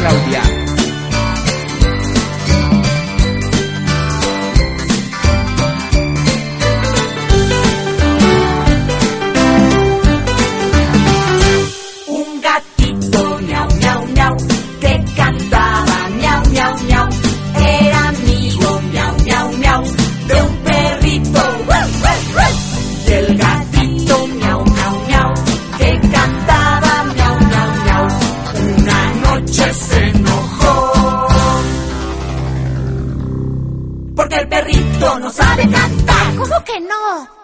Claudia. Un gatito miau, miau, miau, que cantaba miau, miau, miau. Era amigo miau, miau, miau, de un perrito. Y el gatito miau, miau, miau, que cantaba miau, miau, miau. Una noche se enojó porque el perrito no sabe cantar. ¿Cómo que no?